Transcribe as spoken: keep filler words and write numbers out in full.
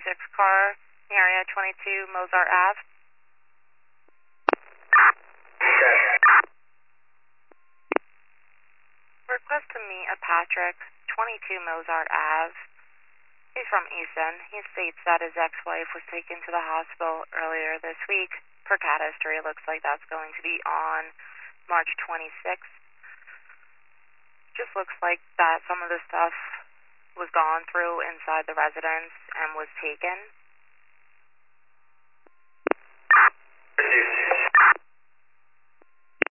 six car, area twenty-two Mozart Ave. Request to meet a Patrick, twenty-two Mozart Ave. He's from Easton. He states that his ex-wife was taken to the hospital earlier this week. Per cat history, it looks like that's going to be on March twenty-sixth. Just looks like that some of the stuff was gone through inside the residence and was taken.